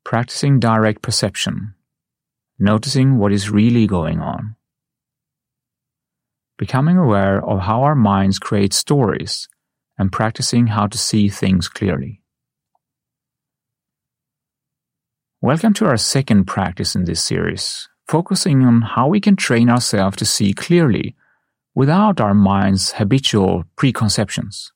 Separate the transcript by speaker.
Speaker 1: Practicing direct perception, noticing what is really going on. Becoming aware of how our minds create stories and practicing how to see things clearly. Welcome to our second practice in this series, focusing on how we can train ourselves to see clearly without our mind's habitual preconceptions.